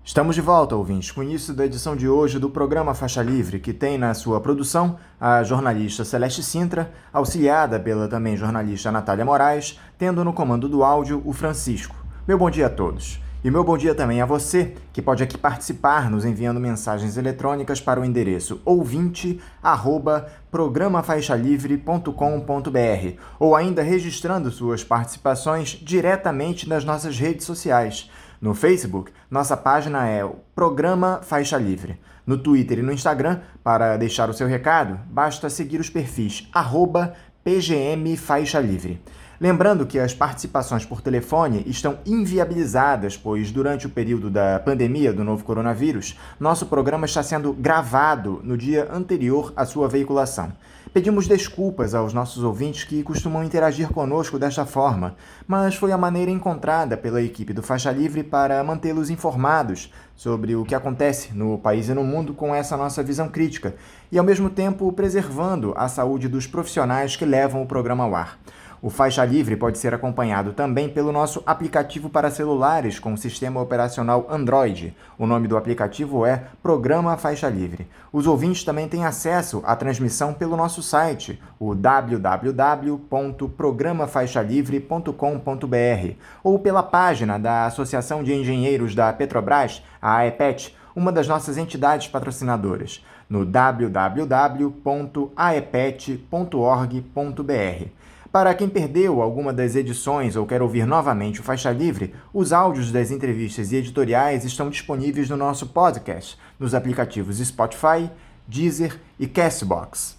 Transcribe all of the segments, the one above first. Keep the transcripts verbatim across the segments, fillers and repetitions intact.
Estamos de volta, ouvintes, com o início da edição de hoje do programa Faixa Livre, que tem na sua produção a jornalista Celeste Sintra, auxiliada pela também jornalista Natália Moraes, tendo no comando do áudio o Francisco. Meu bom dia a todos. E meu bom dia também a você, que pode aqui participar nos enviando mensagens eletrônicas para o endereço ouvinte arroba programa faixa livre ponto com ponto br ou ainda registrando suas participações diretamente nas nossas redes sociais. No Facebook, nossa página é o Programa Faixa Livre. No Twitter e no Instagram, para deixar o seu recado, basta seguir os perfis arroba P G M Faixa Livre. Lembrando que as participações por telefone estão inviabilizadas, pois durante o período da pandemia do novo coronavírus, nosso programa está sendo gravado no dia anterior à sua veiculação. Pedimos desculpas aos nossos ouvintes que costumam interagir conosco desta forma, mas foi a maneira encontrada pela equipe do Faixa Livre para mantê-los informados sobre o que acontece no país e no mundo com essa nossa visão crítica e, ao mesmo tempo, preservando a saúde dos profissionais que levam o programa ao ar. O Faixa Livre pode ser acompanhado também pelo nosso aplicativo para celulares com sistema operacional Android. O nome do aplicativo é Programa Faixa Livre. Os ouvintes também têm acesso à transmissão pelo nosso site, o w w w ponto programa faixa livre ponto com ponto br, ou pela página da Associação de Engenheiros da Petrobras, a AEPET, uma das nossas entidades patrocinadoras, no w w w ponto aepet ponto org ponto br. Para quem perdeu alguma das edições ou quer ouvir novamente o Faixa Livre, os áudios das entrevistas e editoriais estão disponíveis no nosso podcast, nos aplicativos Spotify, Deezer e Castbox.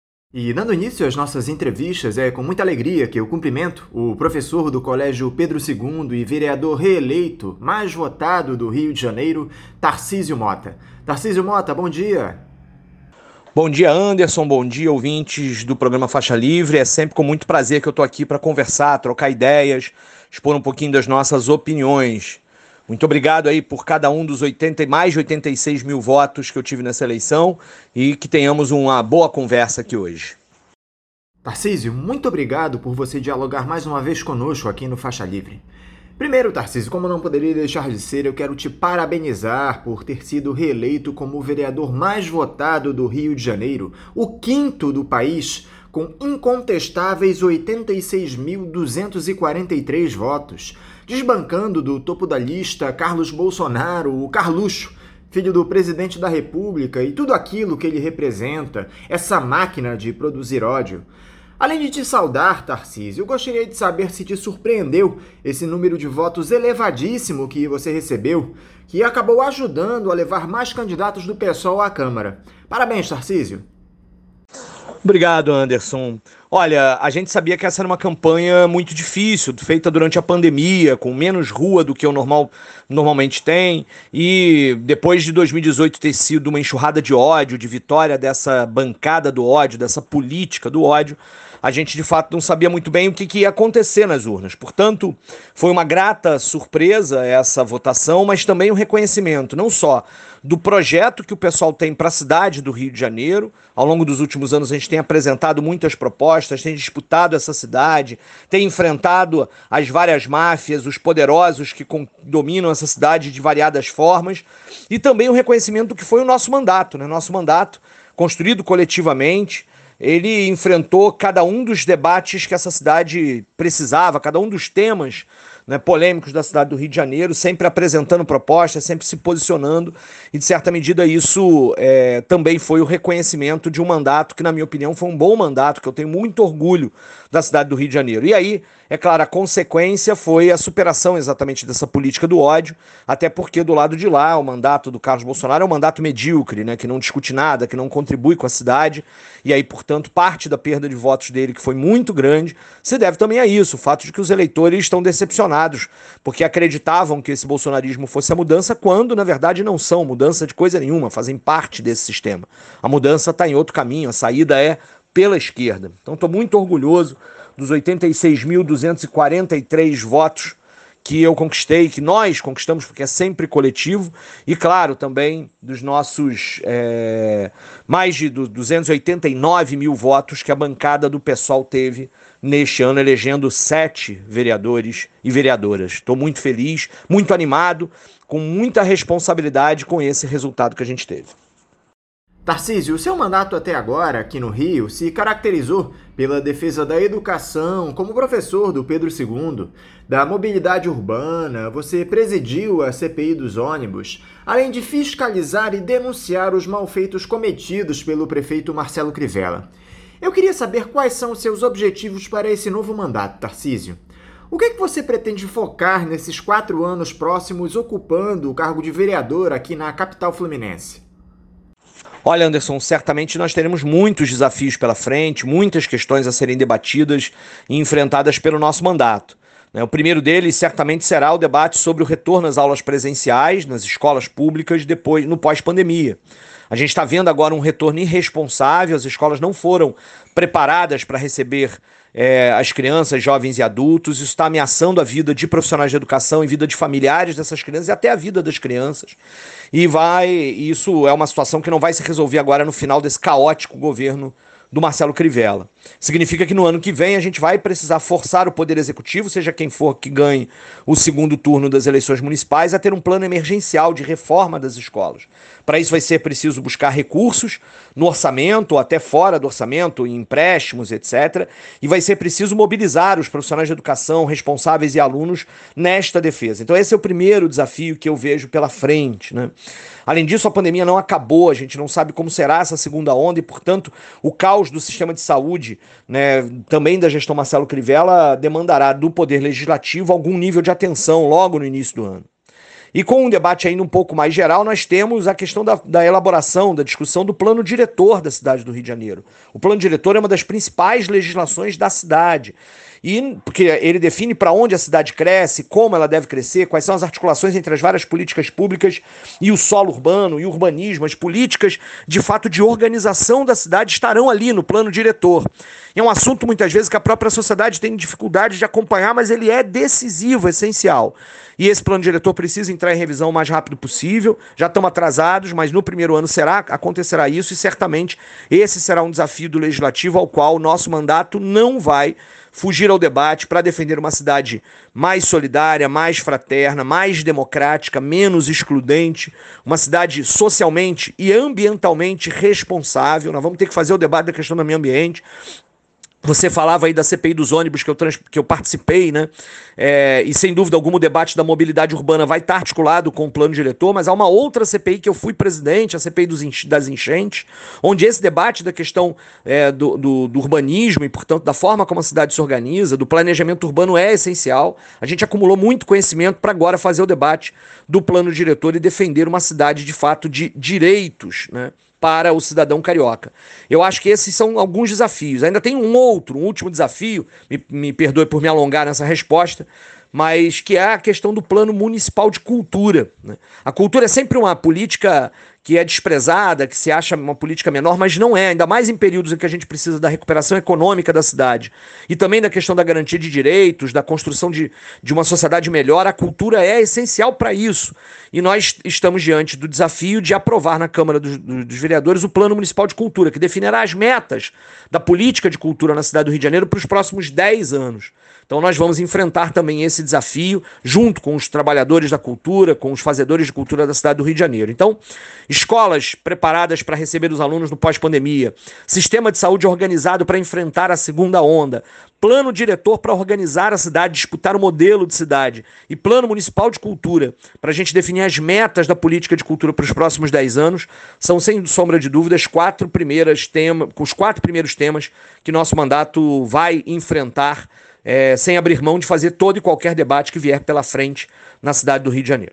E dando início às nossas entrevistas, é com muita alegria que eu cumprimento o professor do Colégio Pedro segundo e vereador reeleito mais votado do Rio de Janeiro, Tarcísio Mota. Tarcísio Mota, bom dia! Bom dia, Anderson, bom dia, ouvintes do programa Faixa Livre. É sempre com muito prazer que eu estou aqui para conversar, trocar ideias, expor um pouquinho das nossas opiniões. Muito obrigado aí por cada um dos oitenta, mais de oitenta e seis mil votos que eu tive nessa eleição e que tenhamos uma boa conversa aqui hoje. Tarcísio, muito obrigado por você dialogar mais uma vez conosco aqui no Faixa Livre. Primeiro, Tarcísio, como não poderia deixar de ser, eu quero te parabenizar por ter sido reeleito como o vereador mais votado do Rio de Janeiro, o quinto do país, com incontestáveis oitenta e seis mil duzentos e quarenta e três votos, desbancando do topo da lista Carlos Bolsonaro, o Carluxo, filho do presidente da República, e tudo aquilo que ele representa, essa máquina de produzir ódio. Além de te saudar, Tarcísio, eu gostaria de saber se te surpreendeu esse número de votos elevadíssimo que você recebeu, que acabou ajudando a levar mais candidatos do PSOL à Câmara. Parabéns, Tarcísio. Obrigado, Anderson. Olha, a gente sabia que essa era uma campanha muito difícil, feita durante a pandemia, com menos rua do que o normal, normalmente tem, e depois de dois mil e dezoito ter sido uma enxurrada de ódio, de vitória dessa bancada do ódio, dessa política do ódio, a gente de fato não sabia muito bem o que, que ia acontecer nas urnas. Portanto, foi uma grata surpresa essa votação, mas também um reconhecimento, não só do projeto que o pessoal tem para a cidade do Rio de Janeiro. Ao longo dos últimos anos a gente tem apresentado muitas propostas, tem disputado essa cidade, tem enfrentado as várias máfias, os poderosos que dominam essa cidade de variadas formas, e também o reconhecimento do que foi o nosso mandato, né? Nosso mandato, construído coletivamente, ele enfrentou cada um dos debates que essa cidade precisava, cada um dos temas, né, polêmicos da cidade do Rio de Janeiro, sempre apresentando propostas, sempre se posicionando, e de certa medida isso é, também foi o reconhecimento de um mandato que, na minha opinião, foi um bom mandato, que eu tenho muito orgulho da cidade do Rio de Janeiro. E aí, é claro, a consequência foi a superação exatamente dessa política do ódio, até porque do lado de lá, o mandato do Carlos Bolsonaro é um mandato medíocre, né, que não discute nada, que não contribui com a cidade, e aí, portanto, parte da perda de votos dele, que foi muito grande, se deve também a isso, o fato de que os eleitores estão decepcionados, porque acreditavam que esse bolsonarismo fosse a mudança, quando, na verdade, não são mudança de coisa nenhuma, fazem parte desse sistema. A mudança está em outro caminho, a saída é pela esquerda. Então, estou muito orgulhoso dos oitenta e seis mil duzentos e quarenta e três votos que eu conquistei, que nós conquistamos, porque é sempre coletivo, e claro, também dos nossos é, mais de duzentos e oitenta e nove mil votos que a bancada do PSOL teve neste ano, elegendo sete vereadores e vereadoras. Estou muito feliz, muito animado, com muita responsabilidade com esse resultado que a gente teve. Tarcísio, o seu mandato até agora, aqui no Rio, se caracterizou pela defesa da educação, como professor do Pedro segundo, da mobilidade urbana, você presidiu a C P I dos ônibus, além de fiscalizar e denunciar os malfeitos cometidos pelo prefeito Marcelo Crivella. Eu queria saber quais são os seus objetivos para esse novo mandato, Tarcísio. O que é que você pretende focar nesses quatro anos próximos ocupando o cargo de vereador aqui na capital fluminense? Olha, Anderson, certamente nós teremos muitos desafios pela frente, muitas questões a serem debatidas e enfrentadas pelo nosso mandato. O primeiro deles certamente será o debate sobre o retorno às aulas presenciais nas escolas públicas depois, no pós-pandemia. A gente está vendo agora um retorno irresponsável, as escolas não foram preparadas para receber é, as crianças, jovens e adultos. Isso está ameaçando a vida de profissionais de educação e vida de familiares dessas crianças e até a vida das crianças. E vai, isso é uma situação que não vai se resolver agora no final desse caótico governo do Marcelo Crivella. Significa que no ano que vem a gente vai precisar forçar o Poder Executivo, seja quem for que ganhe o segundo turno das eleições municipais, a ter um plano emergencial de reforma das escolas. Para isso vai ser preciso buscar recursos no orçamento, ou até fora do orçamento, em empréstimos, etcétera. E vai ser preciso mobilizar os profissionais de educação, responsáveis e alunos nesta defesa. Então esse é o primeiro desafio que eu vejo pela frente, né? Além disso, a pandemia não acabou, a gente não sabe como será essa segunda onda e, portanto, o caos do sistema de saúde, né, também da gestão Marcelo Crivella, demandará do Poder Legislativo algum nível de atenção logo no início do ano. E com um debate ainda um pouco mais geral, nós temos a questão da, da elaboração, da discussão do plano diretor da cidade do Rio de Janeiro. O plano diretor é uma das principais legislações da cidade. E, porque ele define para onde a cidade cresce, como ela deve crescer, quais são as articulações entre as várias políticas públicas e o solo urbano e o urbanismo, as políticas de fato de organização da cidade estarão ali no plano diretor. É um assunto muitas vezes que a própria sociedade tem dificuldade de acompanhar, mas ele é decisivo, essencial. E esse plano diretor precisa entrar em revisão o mais rápido possível. Já estamos atrasados, mas no primeiro ano será, acontecerá isso e certamente esse será um desafio do Legislativo ao qual o nosso mandato não vai fugir ao debate para defender uma cidade mais solidária, mais fraterna, mais democrática, menos excludente, uma cidade socialmente e ambientalmente responsável. Nós vamos ter que fazer o debate da questão do meio ambiente. Você falava aí da C P I dos ônibus que eu, trans, que eu participei, né? É, e sem dúvida alguma o debate da mobilidade urbana vai estar articulado com o plano diretor, mas há uma outra C P I que eu fui presidente, a C P I dos, das enchentes, onde esse debate da questão é, do, do, do urbanismo e, portanto, da forma como a cidade se organiza, do planejamento urbano é essencial. A gente acumulou muito conhecimento para agora fazer o debate do plano diretor e defender uma cidade de fato de direitos, né, para o cidadão carioca. Eu acho que esses são alguns desafios. Ainda tem um outro, um último desafio, me, me perdoe por me alongar nessa resposta, mas que é a questão do plano municipal de cultura, né? A cultura é sempre uma política que é desprezada, que se acha uma política menor, mas não é, ainda mais em períodos em que a gente precisa da recuperação econômica da cidade e também da questão da garantia de direitos, da construção de, de uma sociedade melhor. A cultura é essencial para isso e nós estamos diante do desafio de aprovar na Câmara dos, dos Vereadores o Plano Municipal de Cultura, que definirá as metas da política de cultura na cidade do Rio de Janeiro para os próximos dez anos. Então nós vamos enfrentar também esse desafio junto com os trabalhadores da cultura, com os fazedores de cultura da cidade do Rio de Janeiro. Então, escolas preparadas para receber os alunos no pós-pandemia, sistema de saúde organizado para enfrentar a segunda onda, plano diretor para organizar a cidade, disputar o modelo de cidade e plano municipal de cultura para a gente definir as metas da política de cultura para os próximos dez anos, são, sem sombra de dúvida, as quatro primeiras temas, os quatro primeiros temas que nosso mandato vai enfrentar, É, sem abrir mão de fazer todo e qualquer debate que vier pela frente na cidade do Rio de Janeiro.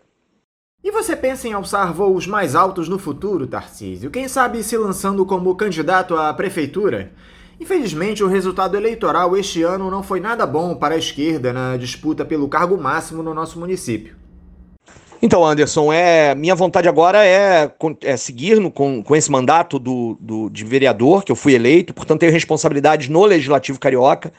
E você pensa em alçar voos mais altos no futuro, Tarcísio? Quem sabe se lançando como candidato à prefeitura? Infelizmente, o resultado eleitoral este ano não foi nada bom para a esquerda na disputa pelo cargo máximo no nosso município. Então, Anderson, é, minha vontade agora é, é seguir no, com, com esse mandato do, do, de vereador, que eu fui eleito, portanto tenho responsabilidade no Legislativo Carioca,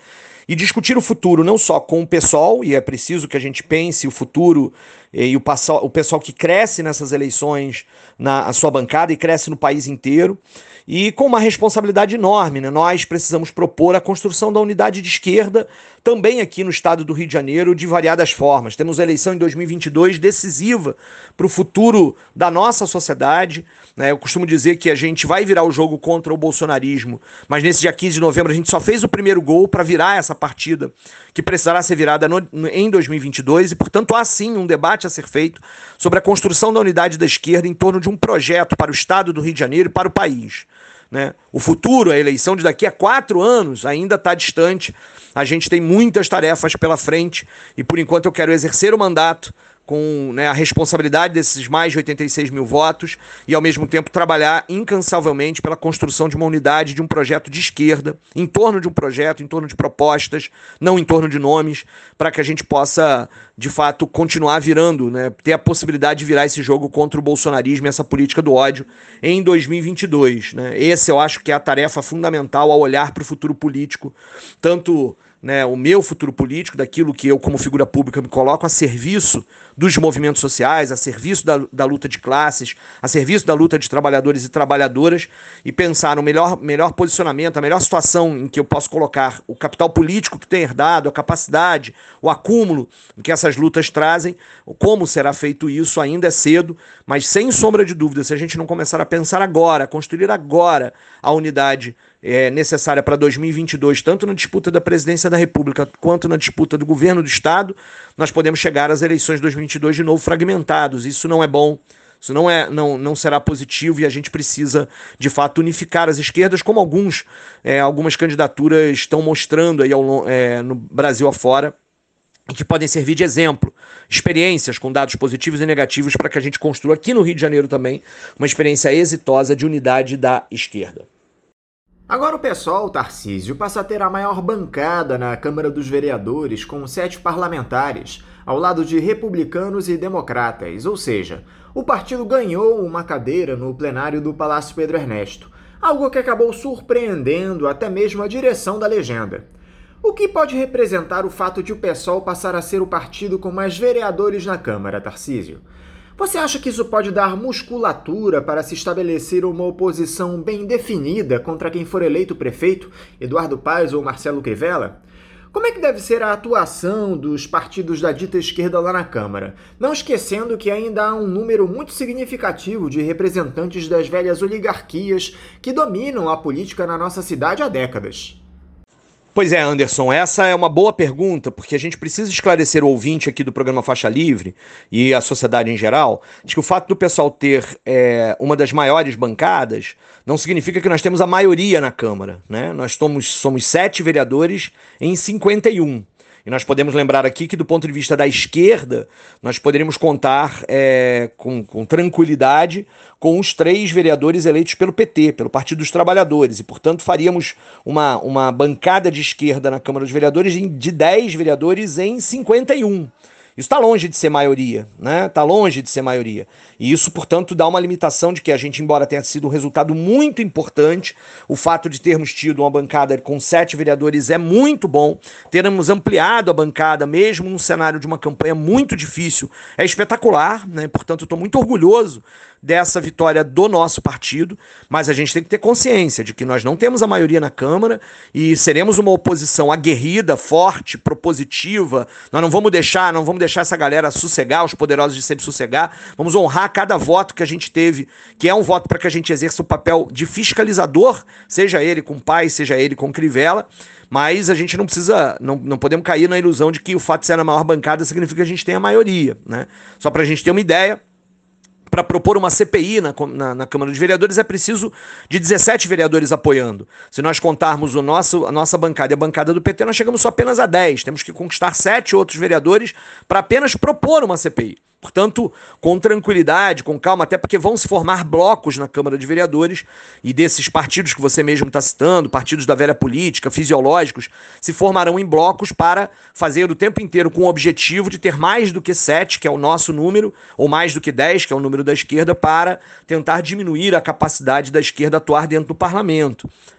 e discutir o futuro não só com o pessoal, e é preciso que a gente pense o futuro e o pessoal, o pessoal que cresce nessas eleições, na a sua bancada e cresce no país inteiro, e com uma responsabilidade enorme, né? Nós precisamos propor a construção da unidade de esquerda também aqui no estado do Rio de Janeiro de variadas formas. Temos a eleição em dois mil e vinte e dois decisiva para o futuro da nossa sociedade, né? Eu costumo dizer que a gente vai virar o jogo contra o bolsonarismo, mas nesse dia quinze de novembro a gente só fez o primeiro gol para virar essa partida que precisará ser virada no, no, em dois mil e vinte e dois, e portanto há sim um debate a ser feito sobre a construção da unidade da esquerda em torno de um projeto para o estado do Rio de Janeiro e para o país. Né? O futuro, a eleição de daqui a quatro anos ainda está distante, a gente tem muitas tarefas pela frente e por enquanto eu quero exercer o mandato com, né, a responsabilidade desses mais de oitenta e seis mil votos e ao mesmo tempo trabalhar incansavelmente pela construção de uma unidade, de um projeto de esquerda, em torno de um projeto, em torno de propostas, não em torno de nomes, para que a gente possa de fato continuar virando, né, ter a possibilidade de virar esse jogo contra o bolsonarismo e essa política do ódio em dois mil e vinte e dois. Né? Esse eu acho que é a tarefa fundamental ao olhar para o futuro político, tanto né, o meu futuro político, daquilo que eu como figura pública me coloco a serviço dos movimentos sociais, a serviço da, da luta de classes, a serviço da luta de trabalhadores e trabalhadoras, e pensar no melhor, melhor posicionamento, a melhor situação em que eu posso colocar o capital político que tem herdado, a capacidade, o acúmulo que essas lutas trazem. Como será feito isso ainda é cedo, mas sem sombra de dúvida, se a gente não começar a pensar agora, a construir agora a unidade é, necessária para dois mil e vinte e dois, tanto na disputa da presidência da República quanto na disputa do governo do Estado, nós podemos chegar às eleições de dois mil e vinte e dois de novo fragmentados. Isso não é bom, isso não, é, não, não será positivo e a gente precisa, de fato, unificar as esquerdas, como alguns, é, algumas candidaturas estão mostrando aí ao, é, no Brasil afora, e que podem servir de exemplo, experiências com dados positivos e negativos para que a gente construa aqui no Rio de Janeiro também uma experiência exitosa de unidade da esquerda. Agora o PSOL, Tarcísio, passa a ter a maior bancada na Câmara dos Vereadores, com sete parlamentares, ao lado de republicanos e democratas, ou seja, o partido ganhou uma cadeira no plenário do Palácio Pedro Ernesto, algo que acabou surpreendendo até mesmo a direção da legenda. O que pode representar o fato de o PSOL passar a ser o partido com mais vereadores na Câmara, Tarcísio? Você acha que isso pode dar musculatura para se estabelecer uma oposição bem definida contra quem for eleito prefeito, Eduardo Paes ou Marcelo Crivella? Como é que deve ser a atuação dos partidos da dita esquerda lá na Câmara? Não esquecendo que ainda há um número muito significativo de representantes das velhas oligarquias que dominam a política na nossa cidade há décadas. Pois é, Anderson, essa é uma boa pergunta, porque a gente precisa esclarecer o ouvinte aqui do programa Faixa Livre e a sociedade em geral, de que o fato do pessoal ter é, uma das maiores bancadas não significa que nós temos a maioria na Câmara, né? Nós somos, somos sete vereadores em cinquenta e um. E nós podemos lembrar aqui que, do ponto de vista da esquerda, nós poderíamos contar é, com, com tranquilidade com os três vereadores eleitos pelo P T, pelo Partido dos Trabalhadores, e, portanto, faríamos uma, uma bancada de esquerda na Câmara dos Vereadores de dez vereadores em cinquenta e um. Isso está longe de ser maioria, né? Está longe de ser maioria. E isso, portanto, dá uma limitação de que a gente, embora tenha sido um resultado muito importante, o fato de termos tido uma bancada com sete vereadores é muito bom. Termos ampliado a bancada, mesmo num cenário de uma campanha muito difícil, é espetacular, né? Portanto, eu estou muito orgulhoso dessa vitória do nosso partido, mas a gente tem que ter consciência de que nós não temos a maioria na Câmara e seremos uma oposição aguerrida, forte, propositiva. Nós não vamos deixar, não vamos deixar essa galera sossegar, os poderosos de sempre sossegar. Vamos honrar cada voto que a gente teve, que é um voto para que a gente exerça o papel de fiscalizador, seja ele com Paes, seja ele com Crivella, mas a gente não precisa, não, não podemos cair na ilusão de que o fato de ser a maior bancada significa que a gente tem a maioria, né? Só para a gente ter uma ideia, para propor uma C P I na, na, na Câmara dos Vereadores é preciso de dezessete vereadores apoiando. Se nós contarmos o nosso, a nossa bancada e a bancada do P T, nós chegamos só apenas a dez. Temos que conquistar sete outros vereadores para apenas propor uma C P I. Portanto, com tranquilidade, com calma, até porque vão se formar blocos na Câmara de Vereadores e desses partidos que você mesmo está citando, partidos da velha política, fisiológicos, se formarão em blocos para fazer o tempo inteiro com o objetivo de ter mais do que sete, que é o nosso número, ou mais do que dez, que é o número da esquerda, para tentar diminuir a capacidade da esquerda atuar dentro do parlamento.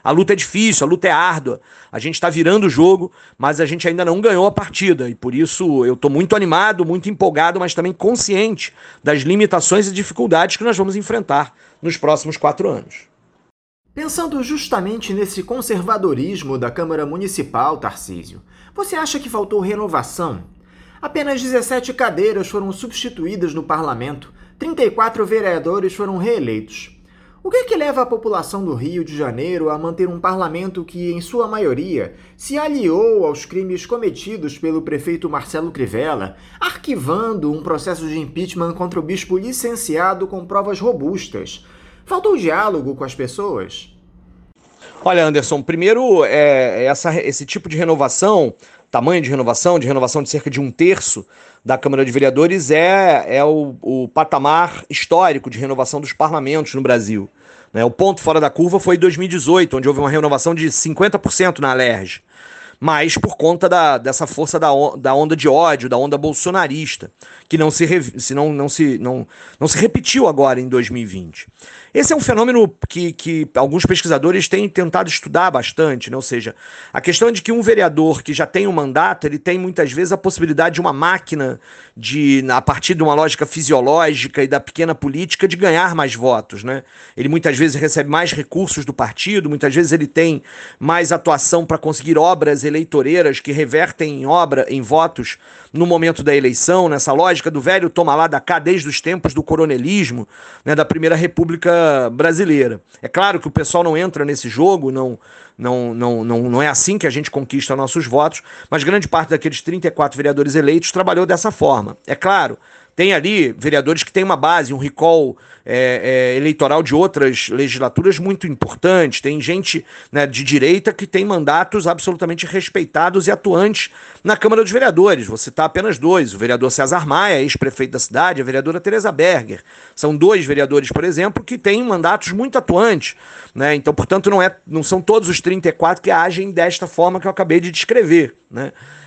A luta é difícil, a luta é árdua. A gente está virando o jogo, mas a gente ainda não ganhou a partida. E por isso eu estou muito animado, muito empolgado, mas também consciente das limitações e dificuldades que nós vamos enfrentar nos próximos quatro anos. Pensando justamente nesse conservadorismo da Câmara Municipal, Tarcísio, você acha que faltou renovação? Apenas dezessete cadeiras foram substituídas no parlamento, trinta e quatro vereadores foram reeleitos. O que é que leva a população do Rio de Janeiro a manter um parlamento que, em sua maioria, se aliou aos crimes cometidos pelo prefeito Marcelo Crivella, arquivando um processo de impeachment contra o bispo licenciado com provas robustas? Faltou diálogo com as pessoas? Olha, Anderson, primeiro, é, essa, esse tipo de renovação, tamanho de renovação, de renovação de cerca de um terço da Câmara de Vereadores, é, é o, o patamar histórico de renovação dos parlamentos no Brasil. Né? O ponto fora da curva foi em dois mil e dezoito, onde houve uma renovação de cinquenta por cento na Alerj, mas por conta da, dessa força da, da onda de ódio, da onda bolsonarista, que não se, se, não, não, se, não, não se repetiu agora em dois mil e vinte. Esse é um fenômeno que, que alguns pesquisadores têm tentado estudar bastante, né? Ou seja, a questão é de que um vereador que já tem um mandato, ele tem muitas vezes a possibilidade de uma máquina, de, a partir de uma lógica fisiológica e da pequena política, de ganhar mais votos, né? Ele muitas vezes recebe mais recursos do partido, muitas vezes ele tem mais atuação para conseguir obras eleitoreiras que revertem em obra, em votos no momento da eleição, nessa lógica do velho toma lá da cá desde os tempos do coronelismo, né, da Primeira República Brasileira. É claro que o pessoal não entra nesse jogo, não, não, não, não, não é assim que a gente conquista nossos votos, mas grande parte daqueles trinta e quatro vereadores eleitos trabalhou dessa forma. É claro, tem ali vereadores que têm uma base, um recall é, é, eleitoral de outras legislaturas muito importantes. Tem gente, né, de direita que tem mandatos absolutamente respeitados e atuantes na Câmara dos Vereadores. Vou citar apenas dois: o vereador César Maia, ex-prefeito da cidade, e a vereadora Tereza Berger. São dois vereadores, por exemplo, que têm mandatos muito atuantes, né? Então, portanto, não, é, não são todos os trinta e quatro que agem desta forma que eu acabei de descrever, né?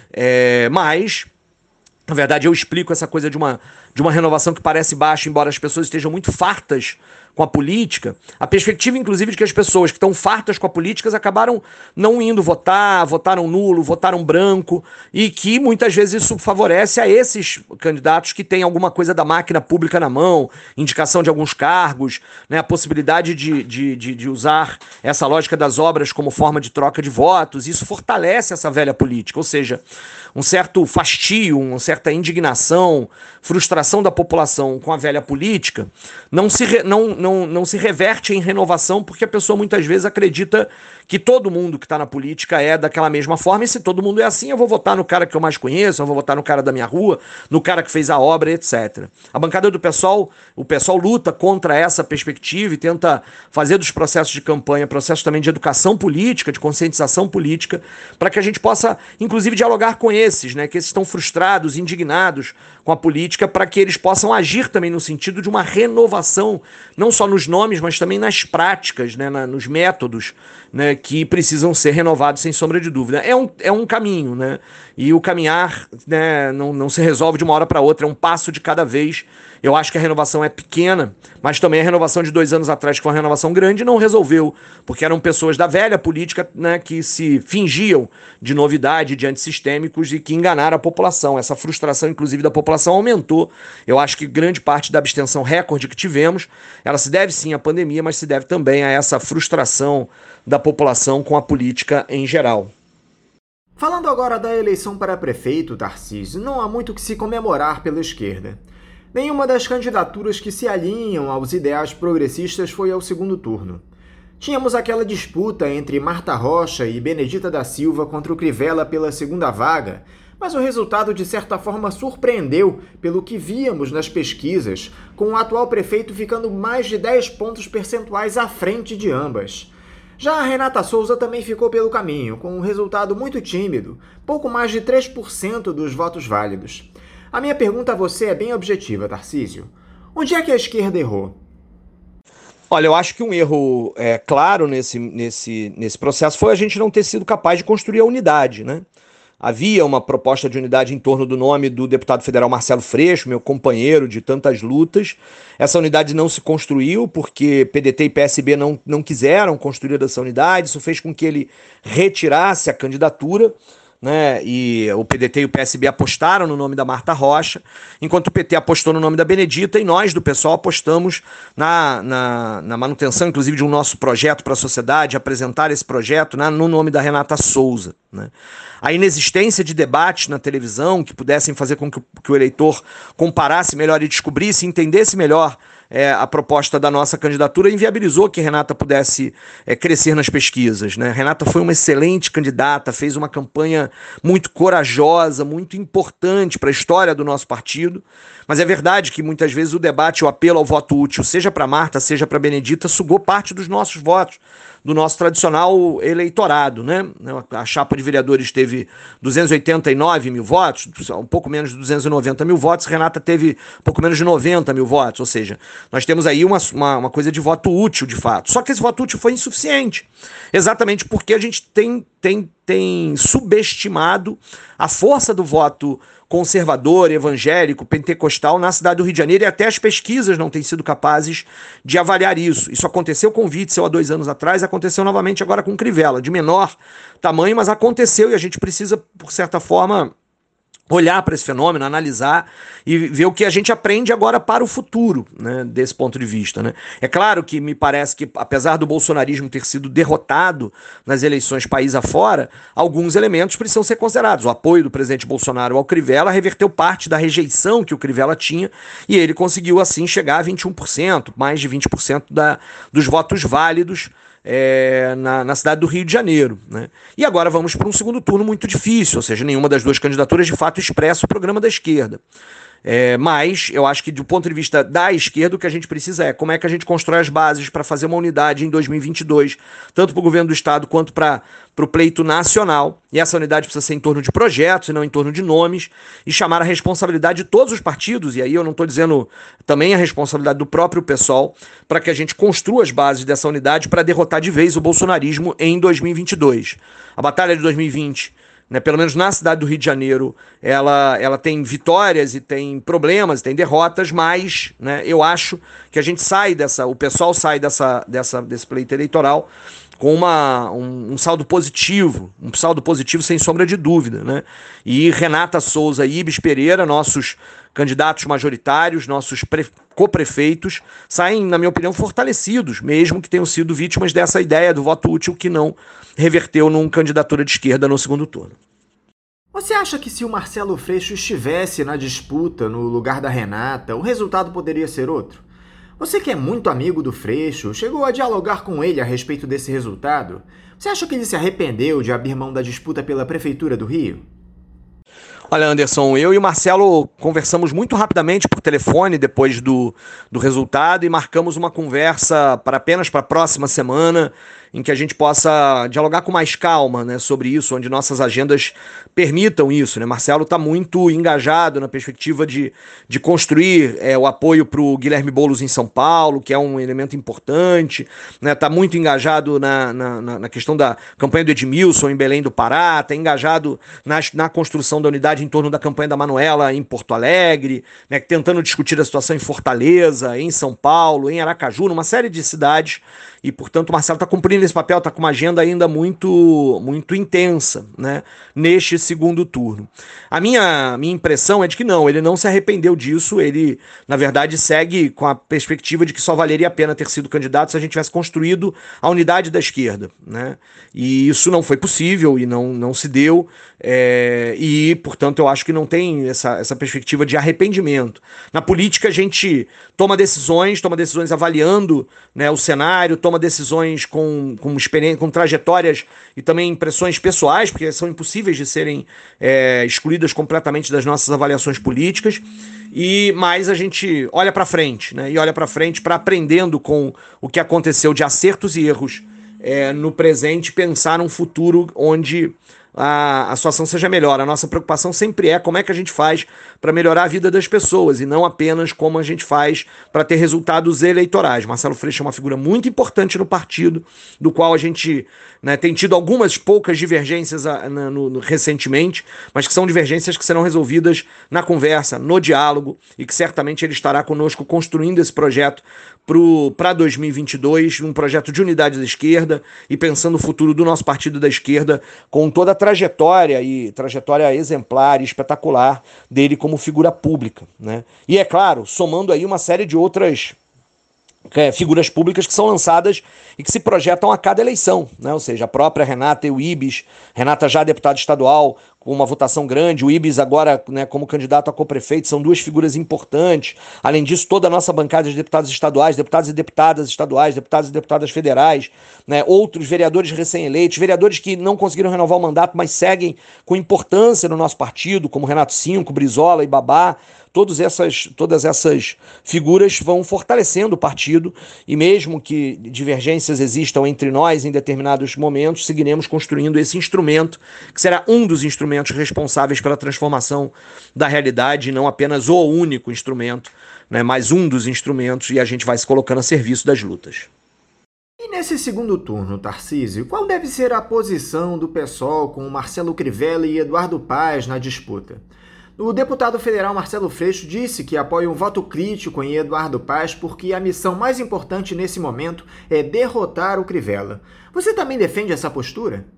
É, mas... Na verdade, eu explico essa coisa de uma, de uma renovação que parece baixa, embora as pessoas estejam muito fartas com a política. A perspectiva, inclusive, de que as pessoas que estão fartas com a política acabaram não indo votar, votaram nulo, votaram branco, e que muitas vezes isso favorece a esses candidatos que têm alguma coisa da máquina pública na mão, indicação de alguns cargos, né, a possibilidade de, de, de, de usar essa lógica das obras como forma de troca de votos. Isso fortalece essa velha política, ou seja, um certo fastio, uma certa indignação, frustração da população com a velha política, não se, re, não, não, não se reverte em renovação, porque a pessoa muitas vezes acredita que todo mundo que está na política é daquela mesma forma, e se todo mundo é assim, eu vou votar no cara que eu mais conheço, eu vou votar no cara da minha rua, no cara que fez a obra, etcétera. A bancada do PSOL, o PSOL luta contra essa perspectiva e tenta fazer dos processos de campanha, processos também de educação política, de conscientização política, para que a gente possa, inclusive, dialogar com esses, né, que esses estão frustrados, indignados com a política, para que eles possam agir também no sentido de uma renovação, não só nos nomes, mas também nas práticas, né, na, nos métodos, né, que precisam ser renovados sem sombra de dúvida. É um, é um caminho, né, e o caminhar, né, não, não se resolve de uma hora para outra, é um passo de cada vez. Eu acho que a renovação é pequena, mas também a renovação de dois anos atrás, que foi uma renovação grande, não resolveu, porque eram pessoas da velha política, né, que se fingiam de novidade, de antissistêmicos e que enganaram a população. Essa frustração, inclusive, da população aumentou. Eu acho que grande parte da abstenção recorde que tivemos, ela se deve sim à pandemia, mas se deve também a essa frustração da população com a política em geral. Falando agora da eleição para prefeito, Tarcísio, não há muito que se comemorar pela esquerda. Nenhuma das candidaturas que se alinham aos ideais progressistas foi ao segundo turno. Tínhamos aquela disputa entre Marta Rocha e Benedita da Silva contra o Crivella pela segunda vaga, mas o resultado de certa forma surpreendeu pelo que víamos nas pesquisas, com o atual prefeito ficando mais de dez pontos percentuais à frente de ambas. Já a Renata Souza também ficou pelo caminho, com um resultado muito tímido, pouco mais de três por cento dos votos válidos. A minha pergunta a você é bem objetiva, Tarcísio. Onde é que a esquerda errou? Olha, eu acho que um erro é, claro nesse, nesse, nesse processo foi a gente não ter sido capaz de construir a unidade, né? havia uma proposta de unidade em torno do nome do deputado federal Marcelo Freixo, meu companheiro de tantas lutas. Essa unidade não se construiu porque P D T e P S B não, não quiseram construir essa unidade, isso fez com que ele retirasse a candidatura, né, e o P D T e o P S B apostaram no nome da Marta Rocha, enquanto o P T apostou no nome da Benedita, e nós do pessoal apostamos na, na, na manutenção, inclusive, de um nosso projeto para a sociedade, apresentar esse projeto, né, no nome da Renata Souza, né. A inexistência de debates na televisão que pudessem fazer com que o, que o eleitor comparasse melhor e descobrisse, entendesse melhor É, a proposta da nossa candidatura, inviabilizou que Renata pudesse é, crescer nas pesquisas, né? Renata foi uma excelente candidata, fez uma campanha muito corajosa, muito importante para a história do nosso partido, mas é verdade que muitas vezes o debate, o apelo ao voto útil, seja para Marta, seja para Benedita, sugou parte dos nossos votos, do nosso tradicional eleitorado, né? A chapa de vereadores teve duzentos e oitenta e nove mil votos, um pouco menos de duzentos e noventa mil votos, Renata teve um pouco menos de noventa mil votos, ou seja, nós temos aí uma, uma, uma coisa de voto útil, de fato. Só que esse voto útil foi insuficiente, exatamente porque a gente tem, tem, tem subestimado a força do voto conservador, evangélico, pentecostal na cidade do Rio de Janeiro, e até as pesquisas não têm sido capazes de avaliar isso. Isso aconteceu com o Witzel há dois anos atrás, aconteceu novamente agora com o Crivella, de menor tamanho, mas aconteceu, e a gente precisa, por certa forma, olhar para esse fenômeno, analisar e ver o que a gente aprende agora para o futuro, né, desse ponto de vista, né? É claro que me parece que, apesar do bolsonarismo ter sido derrotado nas eleições país afora, alguns elementos precisam ser considerados. O apoio do presidente Bolsonaro ao Crivella reverteu parte da rejeição que o Crivella tinha, e ele conseguiu assim chegar a vinte e um por cento, mais de vinte por cento da, dos votos válidos É, na, na cidade do Rio de Janeiro, né? E agora vamos para um segundo turno muito difícil, ou seja, nenhuma das duas candidaturas de fato expressa o programa da esquerda. É, mas eu acho que do ponto de vista da esquerda o que a gente precisa é como é que a gente constrói as bases para fazer uma unidade em dois mil e vinte e dois, tanto para o governo do estado quanto para o pleito nacional, e essa unidade precisa ser em torno de projetos e não em torno de nomes, e chamar a responsabilidade de todos os partidos, e aí eu não estou dizendo também a responsabilidade do próprio PSOL, para que a gente construa as bases dessa unidade para derrotar de vez o bolsonarismo em dois mil e vinte e dois. A batalha de dois mil e vinte, né, pelo menos na cidade do Rio de Janeiro, ela, ela tem vitórias e tem problemas, tem derrotas, mas, né, eu acho que a gente sai dessa, o pessoal sai dessa, dessa, desse pleito eleitoral com uma, um, um saldo positivo, um saldo positivo sem sombra de dúvida, né? E Renata Souza e Ibis Pereira, nossos candidatos majoritários, nossos pre- co-prefeitos, saem, na minha opinião, fortalecidos, mesmo que tenham sido vítimas dessa ideia do voto útil que não reverteu numa candidatura de esquerda no segundo turno. Você acha que se o Marcelo Freixo estivesse na disputa no lugar da Renata, o resultado poderia ser outro? Você que é muito amigo do Freixo, chegou a dialogar com ele a respeito desse resultado? Você acha que ele se arrependeu de abrir mão da disputa pela Prefeitura do Rio? Olha, Anderson, eu e o Marcelo conversamos muito rapidamente por telefone depois do, do resultado e marcamos uma conversa para apenas para a próxima semana, em que a gente possa dialogar com mais calma, né, sobre isso, onde nossas agendas permitam isso, né? Marcelo está muito engajado na perspectiva de, de construir é, o apoio para o Guilherme Boulos em São Paulo, que é um elemento importante, né? Está muito engajado na, na, na questão da campanha do Edmilson em Belém do Pará, está engajado na, na construção da unidade em torno da campanha da Manuela em Porto Alegre, né, tentando discutir a situação em Fortaleza, em São Paulo, em Aracaju, numa série de cidades, e portanto o Marcelo está cumprindo esse papel, está com uma agenda ainda muito, muito intensa, né, neste segundo turno. A minha, minha impressão é de que não, ele não se arrependeu disso, ele na verdade segue com a perspectiva de que só valeria a pena ter sido candidato se a gente tivesse construído a unidade da esquerda, né, e isso não foi possível e não, não se deu, é, e portanto eu acho que não tem essa, essa perspectiva de arrependimento. Na política a gente toma decisões, toma decisões avaliando, né, o cenário, toma decisões com, com, experiência, com trajetórias e também impressões pessoais, porque são impossíveis de serem é, excluídas completamente das nossas avaliações políticas, e mais a gente olha para frente, né, e olha para frente para aprendendo com o que aconteceu de acertos e erros é, no presente, pensar um futuro onde a, a situação seja melhor. A nossa preocupação sempre é como é que a gente faz para melhorar a vida das pessoas e não apenas como a gente faz para ter resultados eleitorais. Marcelo Freixo é uma figura muito importante no partido, do qual a gente, né, tem tido algumas poucas divergências a, na, no, no, recentemente, mas que são divergências que serão resolvidas na conversa, no diálogo, e que certamente ele estará conosco construindo esse projeto para dois mil e vinte e dois, um projeto de unidade da esquerda e pensando no futuro do nosso partido da esquerda, com toda a trajetória e trajetória exemplar e espetacular dele como figura pública, né? E é claro, somando aí uma série de outras É, figuras públicas que são lançadas e que se projetam a cada eleição, né? Ou seja, a própria Renata e o Ibis, Renata já deputada estadual, com uma votação grande, o Ibis agora, né, como candidato a co-prefeito, são duas figuras importantes. Além disso, toda a nossa bancada de deputados estaduais, deputados e deputadas estaduais, deputados e deputadas federais, né, outros vereadores recém-eleitos, vereadores que não conseguiram renovar o mandato, mas seguem com importância no nosso partido, como Renato Cinco, Brizola e Babá. Todas essas, todas essas figuras vão fortalecendo o partido e mesmo que divergências existam entre nós em determinados momentos, seguiremos construindo esse instrumento, que será um dos instrumentos responsáveis pela transformação da realidade, não apenas o único instrumento, né, mas um dos instrumentos, e a gente vai se colocando a serviço das lutas. E nesse segundo turno, Tarcísio, qual deve ser a posição do PSOL com Marcelo Crivella e Eduardo Paes na disputa? O deputado federal Marcelo Freixo disse que apoia um voto crítico em Eduardo Paes porque a missão mais importante nesse momento é derrotar o Crivella. Você também defende essa postura?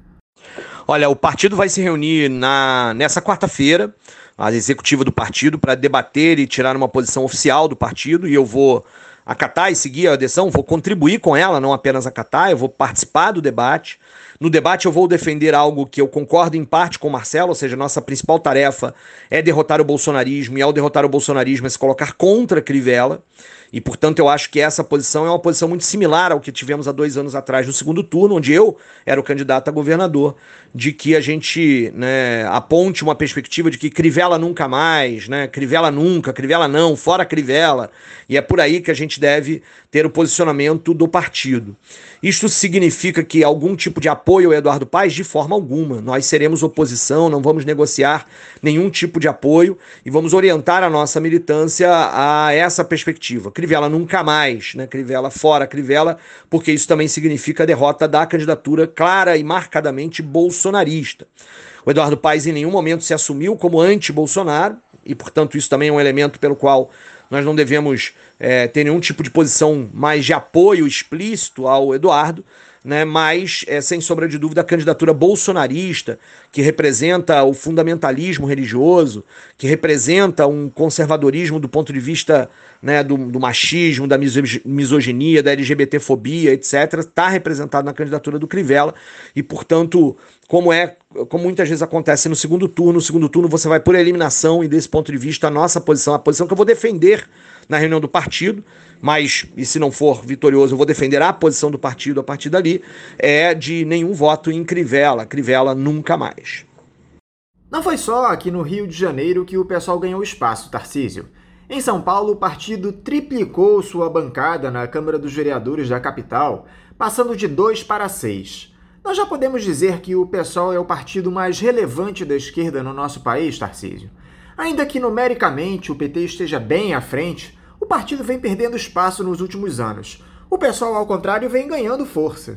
Olha, o partido vai se reunir na, nessa quarta-feira, a executiva do partido, para debater e tirar uma posição oficial do partido, e eu vou acatar e seguir a adesão, vou contribuir com ela, não apenas acatar, eu vou participar do debate. No debate eu vou defender algo que eu concordo em parte com o Marcelo, ou seja, nossa principal tarefa é derrotar o bolsonarismo, e ao derrotar o bolsonarismo é se colocar contra Crivella, e portanto eu acho que essa posição é uma posição muito similar ao que tivemos há dois anos atrás no segundo turno, onde eu era o candidato a governador, de que a gente, né, aponte uma perspectiva de que Crivella nunca mais, né, Crivella nunca, Crivella não, fora Crivella, e é por aí que a gente deve ter o posicionamento do partido. Isto significa que algum tipo de apoio ao Eduardo Paes? De forma alguma. Nós seremos oposição, não vamos negociar nenhum tipo de apoio e vamos orientar a nossa militância a essa perspectiva. Crivella nunca mais, né? Crivella fora Crivella, porque isso também significa a derrota da candidatura clara e marcadamente bolsonarista. O Eduardo Paes em nenhum momento se assumiu como anti-Bolsonaro e, portanto, isso também é um elemento pelo qual nós não devemos é, ter nenhum tipo de posição mais de apoio explícito ao Eduardo, né, mas, é, sem sombra de dúvida, a candidatura bolsonarista, que representa o fundamentalismo religioso, que representa um conservadorismo do ponto de vista, né, do, do machismo, da misoginia, da LGBTfobia, etcétera, está representado na candidatura do Crivella e, portanto, como é, como muitas vezes acontece no segundo turno, no segundo turno você vai por eliminação e desse ponto de vista a nossa posição, a posição que eu vou defender na reunião do partido, mas, e se não for vitorioso, eu vou defender a posição do partido a partir dali, é de nenhum voto em Crivella, Crivella nunca mais. Não foi só aqui no Rio de Janeiro que o pessoal ganhou espaço, Tarcísio. Em São Paulo, o partido triplicou sua bancada na Câmara dos Vereadores da capital, passando de dois para seis. Nós já podemos dizer que o PSOL é o partido mais relevante da esquerda no nosso país, Tarcísio. Ainda que numericamente o P T esteja bem à frente, o partido vem perdendo espaço nos últimos anos. O PSOL, ao contrário, vem ganhando força.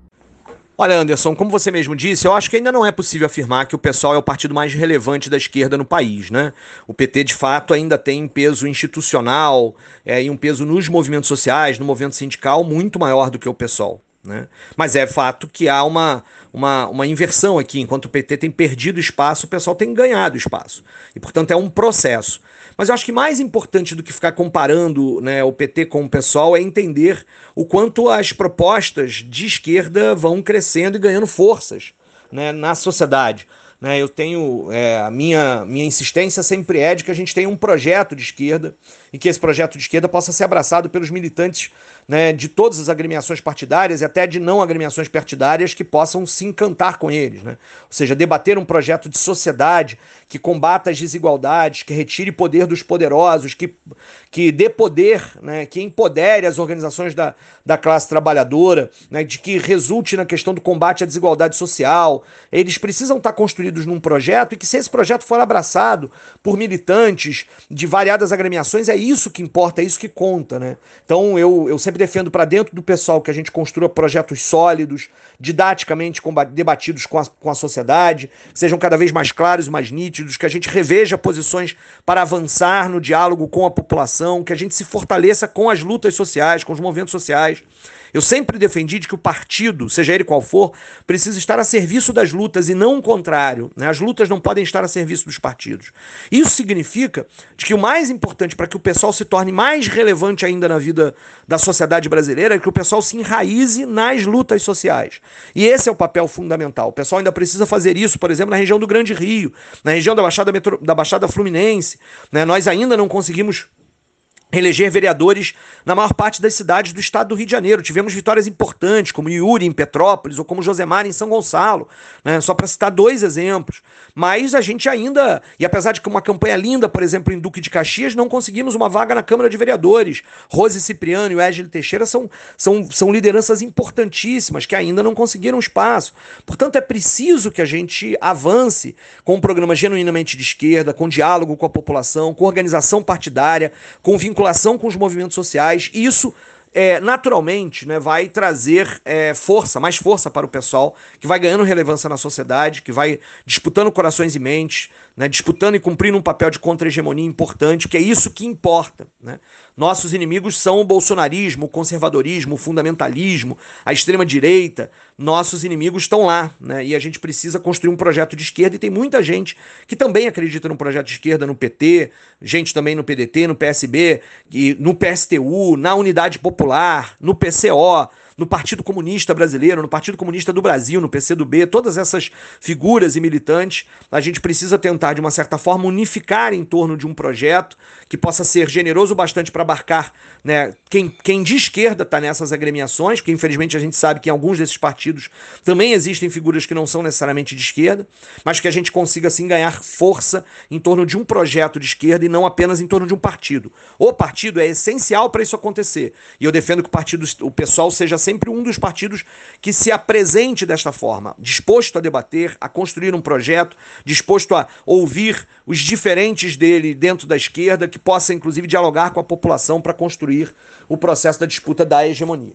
Olha, Anderson, como você mesmo disse, eu acho que ainda não é possível afirmar que o PSOL é o partido mais relevante da esquerda no país, né? O P T, de fato, ainda tem um peso institucional é, e um peso nos movimentos sociais, no movimento sindical, muito maior do que o PSOL. Né? Mas é fato que há uma, uma, uma inversão aqui. Enquanto o P T tem perdido espaço, o pessoal tem ganhado espaço. E, portanto, é um processo. Mas eu acho que mais importante do que ficar comparando, né, o P T com o PSOL é entender o quanto as propostas de esquerda vão crescendo e ganhando forças, né, na sociedade. Né, eu tenho, é, a minha, minha insistência sempre é de que a gente tenha um projeto de esquerda e que esse projeto de esquerda possa ser abraçado pelos militantes, né, de todas as agremiações partidárias e até de não agremiações partidárias que possam se encantar com eles. Né? Ou seja, debater um projeto de sociedade que combata as desigualdades, que retire poder dos poderosos, que, que dê poder, né, que empodere as organizações da, da classe trabalhadora, né, de que resulte na questão do combate à desigualdade social. Eles precisam estar construídos num projeto e que, se esse projeto for abraçado por militantes de variadas agremiações, é isso que importa, é isso que conta, né? Então eu, eu sempre defendo para dentro do pessoal que a gente construa projetos sólidos, didaticamente debatidos com a, com a sociedade, que sejam cada vez mais claros e mais nítidos, que a gente reveja posições para avançar no diálogo com a população, que a gente se fortaleça com as lutas sociais, com os movimentos sociais. Eu sempre defendi de que o partido, seja ele qual for, precisa estar a serviço das lutas e não o contrário, né? As lutas não podem estar a serviço dos partidos. Isso significa de que o mais importante para que o pessoal se torne mais relevante ainda na vida da sociedade brasileira é que o pessoal se enraize nas lutas sociais. E esse é o papel fundamental. O pessoal ainda precisa fazer isso, por exemplo, na região do Grande Rio, na região da Baixada, Metro... da Baixada Fluminense, né? Nós ainda não conseguimos eleger vereadores na maior parte das cidades do estado do Rio de Janeiro. Tivemos vitórias importantes, como Yuri em Petrópolis ou como Josemar em São Gonçalo, né? Só para citar dois exemplos. Mas a gente ainda, e apesar de que uma campanha linda, por exemplo, em Duque de Caxias, não conseguimos uma vaga na Câmara de Vereadores. Rose Cipriano e o Égile Teixeira são, são, são lideranças importantíssimas que ainda não conseguiram espaço. Portanto, é preciso que a gente avance com um programa genuinamente de esquerda, com diálogo com a população, com organização partidária, com vinculação com os movimentos sociais. Isso É, naturalmente, né, vai trazer é, força, mais força para o pessoal, que vai ganhando relevância na sociedade, que vai disputando corações e mentes, né, disputando e cumprindo um papel de contra-hegemonia importante, que é isso que importa, né? Nossos inimigos são o bolsonarismo, o conservadorismo, o fundamentalismo, a extrema-direita. Nossos inimigos estão lá, né? E a gente precisa construir um projeto de esquerda, e tem muita gente que também acredita no projeto de esquerda, no P T, gente também no P D T, no P S B, e no P S T U, na Unidade Popular, no P C O, no Partido Comunista Brasileiro, no Partido Comunista do Brasil, no P C do B, todas essas figuras e militantes, a gente precisa tentar, de uma certa forma, unificar em torno de um projeto que possa ser generoso bastante para abarcar, né, quem, quem de esquerda está nessas agremiações, porque infelizmente a gente sabe que em alguns desses partidos também existem figuras que não são necessariamente de esquerda, mas que a gente consiga, assim, ganhar força em torno de um projeto de esquerda e não apenas em torno de um partido. O partido é essencial para isso acontecer, e eu defendo que o partido, o pessoal seja sempre sempre um dos partidos que se apresente desta forma, disposto a debater, a construir um projeto, disposto a ouvir os diferentes dele dentro da esquerda, que possa inclusive dialogar com a população para construir o processo da disputa da hegemonia.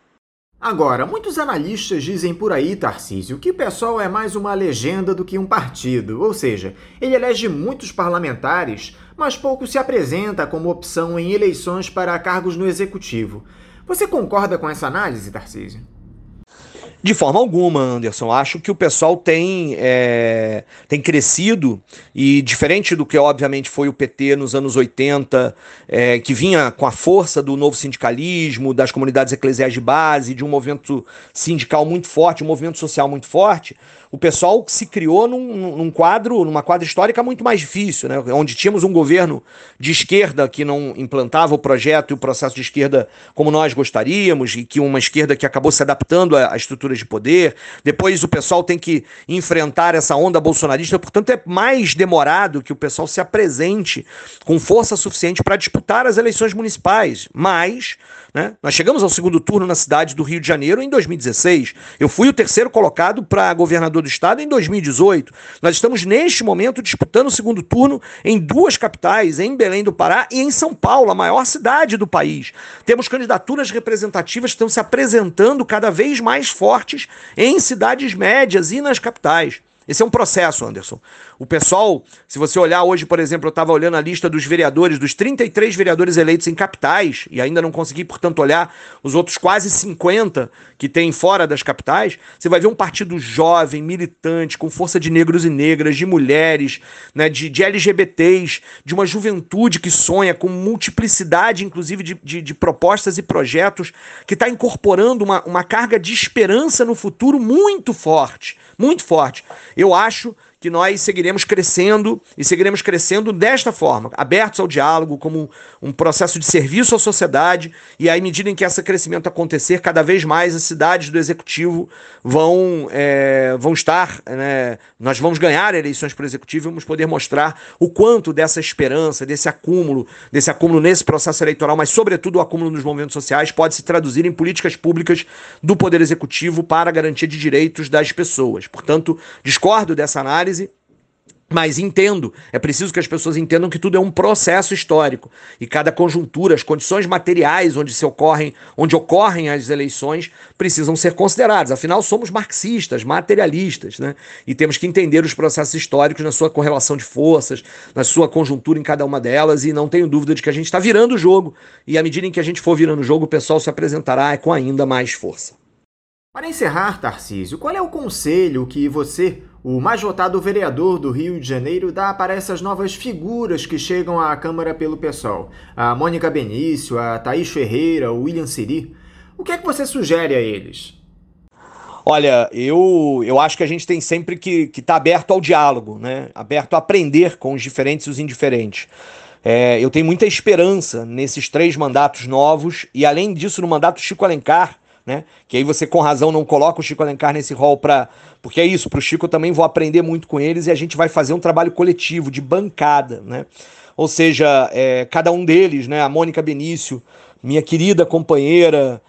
Agora, muitos analistas dizem por aí, Tarcísio, que o PSOL é mais uma legenda do que um partido, ou seja, ele elege muitos parlamentares, mas pouco se apresenta como opção em eleições para cargos no executivo. Você concorda com essa análise, Tarcísio? De forma alguma, Anderson. Acho que o pessoal tem, é, tem crescido, e diferente do que obviamente foi o P T nos anos oitenta, é, que vinha com a força do novo sindicalismo, das comunidades eclesiais de base, de um movimento sindical muito forte, um movimento social muito forte, o pessoal se criou num, num quadro, numa quadra histórica muito mais difícil, né? Onde tínhamos um governo de esquerda que não implantava o projeto e o processo de esquerda como nós gostaríamos, e que uma esquerda que acabou se adaptando à estrutura de poder. Depois o pessoal tem que enfrentar essa onda bolsonarista, portanto é mais demorado que o pessoal se apresente com força suficiente para disputar as eleições municipais. Mas, né, nós chegamos ao segundo turno na cidade do Rio de Janeiro em dois mil e dezesseis. Eu fui o terceiro colocado para governador do estado em dois mil e dezoito. Nós estamos neste momento disputando o segundo turno em duas capitais, em Belém do Pará e em São Paulo, a maior cidade do país. Temos candidaturas representativas que estão se apresentando cada vez mais fortes em cidades médias e nas capitais. Esse é um processo, Anderson. O pessoal, se você olhar hoje, por exemplo, eu estava olhando a lista dos vereadores, dos trinta e três vereadores eleitos em capitais, e ainda não consegui, portanto, olhar os outros quase cinquenta que tem fora das capitais. Você vai ver um partido jovem, militante, com força de negros e negras, de mulheres, né, de, de L G B Ts, de uma juventude que sonha, com multiplicidade, inclusive, de, de, de propostas e projetos, que está incorporando uma, uma carga de esperança no futuro muito forte, muito forte. Eu acho que nós seguiremos crescendo e seguiremos crescendo desta forma, abertos ao diálogo, como um processo de serviço à sociedade, e à medida em que esse crescimento acontecer, cada vez mais as cidades do Executivo vão, é, vão estar, né, nós vamos ganhar eleições para o Executivo e vamos poder mostrar o quanto dessa esperança, desse acúmulo, desse acúmulo nesse processo eleitoral, mas sobretudo o acúmulo nos movimentos sociais, pode se traduzir em políticas públicas do Poder Executivo para a garantia de direitos das pessoas. Portanto, discordo dessa análise, mas entendo, é preciso que as pessoas entendam que tudo é um processo histórico e cada conjuntura, as condições materiais onde, se ocorrem, onde ocorrem as eleições precisam ser consideradas. Afinal, somos marxistas, materialistas, né? E temos que entender os processos históricos na sua correlação de forças, na sua conjuntura em cada uma delas, e não tenho dúvida de que a gente está virando o jogo, e à medida em que a gente for virando o jogo, o pessoal se apresentará com ainda mais força. Para encerrar, Tarcísio, qual é o conselho que você, o mais votado vereador do Rio de Janeiro, dá para essas novas figuras que chegam à Câmara pelo PSOL? A Mônica Benício, a Thaís Ferreira, o William Siri. O que é que você sugere a eles? Olha, eu, eu acho que a gente tem sempre que estar aberto ao diálogo, né? Aberto a aprender com os diferentes e os indiferentes. É, eu tenho muita esperança nesses três mandatos novos e, além disso, no mandato Chico Alencar, né? Que aí você com razão não coloca o Chico Alencar nesse rol para... Porque é isso, para o Chico eu também vou aprender muito com eles e a gente vai fazer um trabalho coletivo, de bancada, né? Ou seja, é, cada um deles, né? A Mônica Benício, minha querida companheira,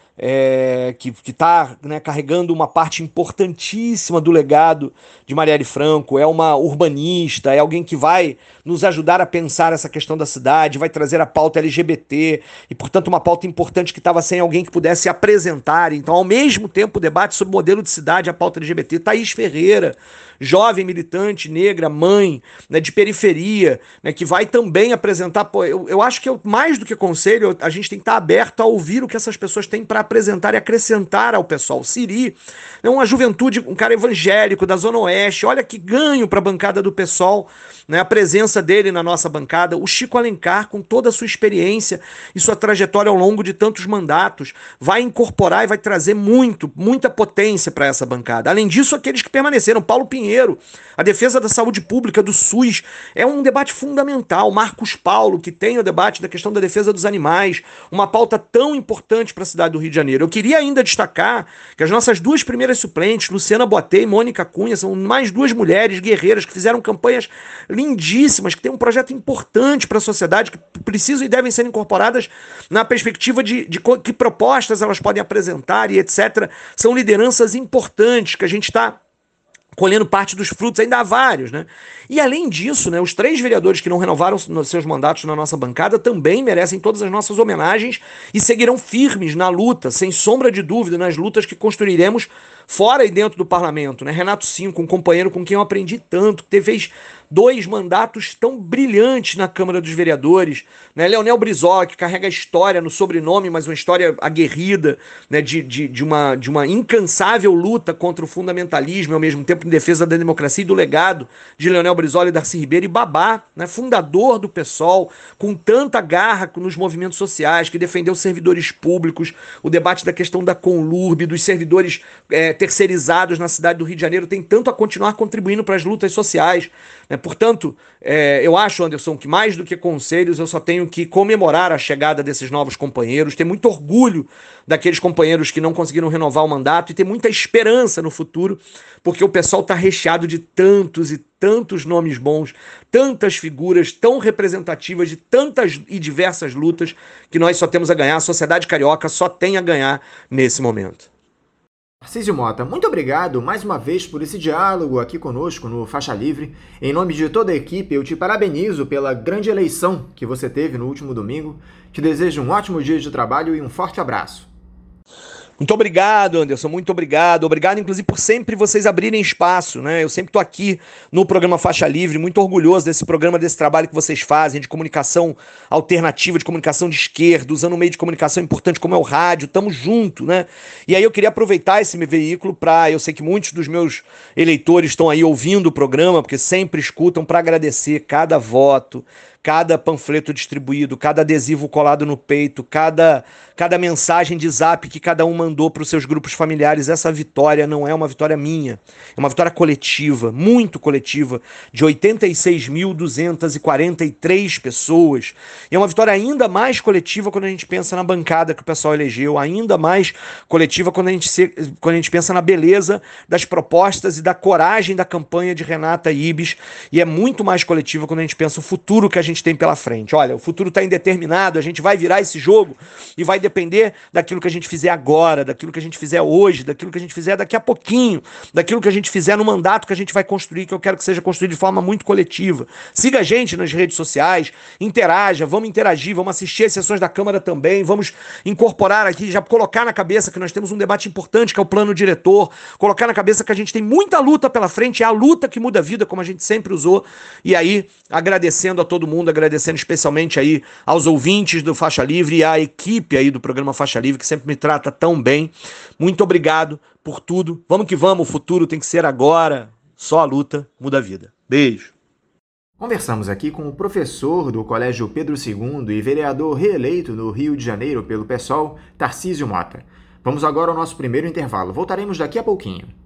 é, que está, né, carregando uma parte importantíssima do legado de Marielle Franco, é uma urbanista, é alguém que vai nos ajudar a pensar essa questão da cidade, vai trazer a pauta L G B T, e portanto uma pauta importante que estava sem alguém que pudesse apresentar. Então, ao mesmo tempo, o debate sobre o modelo de cidade, a pauta L G B T. Thaís Ferreira, jovem militante, negra, mãe, né, de periferia, né, que vai também apresentar. Pô, eu, eu acho que eu, mais do que conselho, a gente tem que estar aberto a ouvir o que essas pessoas têm para apresentar e acrescentar ao pessoal. O Siri é uma juventude, um cara evangélico da Zona Oeste, olha que ganho para a bancada do PSOL, né, a presença dele na nossa bancada. O Chico Alencar, com toda a sua experiência e sua trajetória ao longo de tantos mandatos, vai incorporar e vai trazer muito, muita potência para essa bancada. Além disso, aqueles que permaneceram, Paulo Pinheiro, a defesa da saúde pública, do SUS, é um debate fundamental. Marcos Paulo, que tem o debate da questão da defesa dos animais, uma pauta tão importante para a cidade do Rio de Janeiro. Eu queria ainda destacar que as nossas duas primeiras suplentes, Luciana Boatê e Mônica Cunha, são mais duas mulheres guerreiras que fizeram campanhas lindíssimas, que têm um projeto importante para a sociedade, que precisam e devem ser incorporadas na perspectiva de, de que propostas elas podem apresentar e etcétera. São lideranças importantes que a gente está colhendo parte dos frutos, ainda há vários, né? E além disso, né, os três vereadores que não renovaram seus mandatos na nossa bancada também merecem todas as nossas homenagens e seguirão firmes na luta, sem sombra de dúvida, nas lutas que construiremos fora e dentro do parlamento, né? Renato Cinco, um companheiro com quem eu aprendi tanto, que fez dois mandatos tão brilhantes na Câmara dos Vereadores, né? Leonel Brizola, que carrega a história no sobrenome, mas uma história aguerrida, né? de, de, de, uma, de uma incansável luta contra o fundamentalismo, ao mesmo tempo em defesa da democracia e do legado de Leonel Brizola e Darcy Ribeiro, e Babá, né? Fundador do PSOL, com tanta garra nos movimentos sociais, que defendeu servidores públicos, o debate da questão da Conlurb, dos servidores é, terceirizados na cidade do Rio de Janeiro, tem tanto a continuar contribuindo para as lutas sociais, né? Portanto, é, eu acho, Anderson, que mais do que conselhos, eu só tenho que comemorar a chegada desses novos companheiros, ter muito orgulho daqueles companheiros que não conseguiram renovar o mandato e ter muita esperança no futuro, porque o pessoal está recheado de tantos e tantos nomes bons, tantas figuras tão representativas de tantas e diversas lutas, que nós só temos a ganhar, a sociedade carioca só tem a ganhar nesse momento. Tarcísio Mota, muito obrigado mais uma vez por esse diálogo aqui conosco no Faixa Livre. Em nome de toda a equipe, eu te parabenizo pela grande eleição que você teve no último domingo. Te desejo um ótimo dia de trabalho e um forte abraço. Muito obrigado, Anderson, muito obrigado. Obrigado, inclusive, por sempre vocês abrirem espaço, né? Eu sempre estou aqui no programa Faixa Livre, muito orgulhoso desse programa, desse trabalho que vocês fazem, de comunicação alternativa, de comunicação de esquerda, usando um meio de comunicação importante como é o rádio, estamos juntos, né? E aí eu queria aproveitar esse meu veículo para, eu sei que muitos dos meus eleitores estão aí ouvindo o programa, porque sempre escutam, para agradecer cada voto, cada panfleto distribuído, cada adesivo colado no peito, cada, cada mensagem de zap que cada um mandou para os seus grupos familiares. Essa vitória não é uma vitória minha, é uma vitória coletiva, muito coletiva, de oitenta e seis mil duzentas e quarenta e três pessoas. E é uma vitória ainda mais coletiva quando a gente pensa na bancada que o pessoal elegeu, ainda mais coletiva quando a gente, se, quando a gente pensa na beleza das propostas e da coragem da campanha de Renata Ibes, e é muito mais coletiva quando a gente pensa o futuro que a gente tem pela frente. Olha, o futuro está indeterminado, a gente vai virar esse jogo e vai depender daquilo que a gente fizer agora, daquilo que a gente fizer hoje, daquilo que a gente fizer daqui a pouquinho, daquilo que a gente fizer no mandato que a gente vai construir, que eu quero que seja construído de forma muito coletiva. Siga a gente nas redes sociais, interaja, vamos interagir, vamos assistir as sessões da Câmara também, vamos incorporar aqui, já colocar na cabeça que nós temos um debate importante, que é o plano diretor, colocar na cabeça que a gente tem muita luta pela frente, é a luta que muda a vida, como a gente sempre usou, e aí, agradecendo a todo mundo, agradecendo especialmente aí aos ouvintes do Faixa Livre e à equipe aí do programa Faixa Livre, que sempre me trata tão bem. Muito obrigado por tudo. Vamos que vamos, o futuro tem que ser agora. Só a luta muda a vida. Beijo. Conversamos aqui com o professor do Colégio Pedro segundo e vereador reeleito no Rio de Janeiro pelo PSOL, Tarcísio Mota. Vamos agora ao nosso primeiro intervalo. Voltaremos daqui a pouquinho.